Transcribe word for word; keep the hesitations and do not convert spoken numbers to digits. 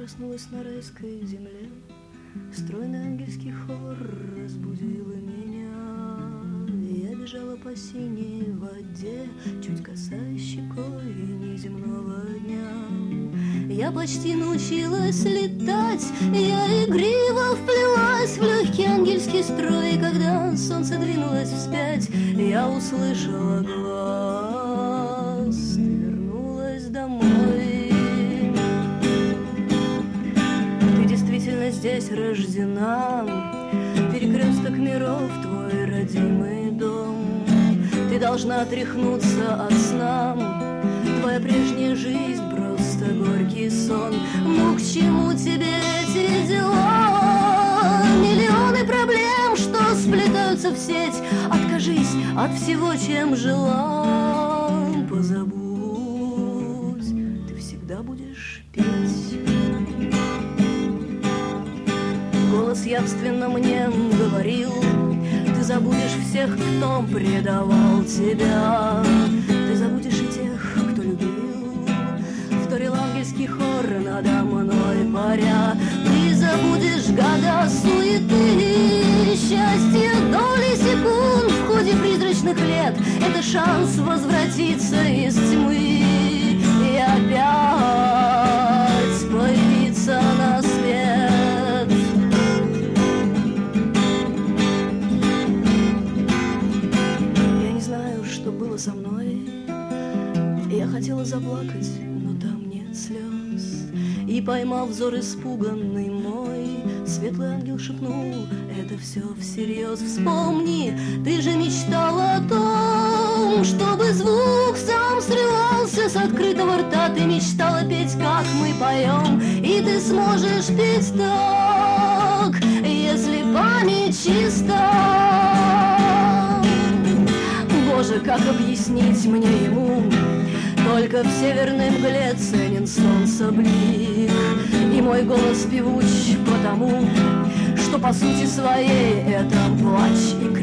проснулась на райской земле, стройный ангельский хор разбудил меня. Я бежала по синей воде, чуть касаясь щекой неземного дня. Я почти научилась летать, я игриво вплелась в легкий ангельский строй. Когда солнце двинулось вспять, я услышала глаз: ты вернулась домой. Ты действительно здесь рождена, перекресток миров, твой родимый дом. Ты должна отряхнуться от сна, твоя прежняя жизнь просто горький сон. Ну к чему тебе эти дела? Миллионы проблем, что сплетаются в сеть. Откажись от всего, чем жила. Позабудь, ты всегда будешь петь. Голос явственно мне говорил: ты забудешь всех, кто предавал тебя. Ты забудешь и тех, кто любил. Вторил ангельский хор надо мной паря. Ты забудешь года суеты, счастье доли секунд в ходе призрачных лет. Это шанс возвратиться из тьмы и опять появиться на свет. Я не знаю, что было со мной. Я хотела заплакать, но там нет слез. И, поймав взор испуганный мой, светлый ангел шепнул: это все всерьез. Вспомни, ты же мечтала о том, чтобы звук сам срывался с открытого рта. Ты мечтала петь, как мы поем, и ты сможешь петь так, если память чиста. Боже, как объяснить мне ему? Только в северной мгле ценен солнца блик, и мой голос певуч потому, что по сути своей это плач и крик.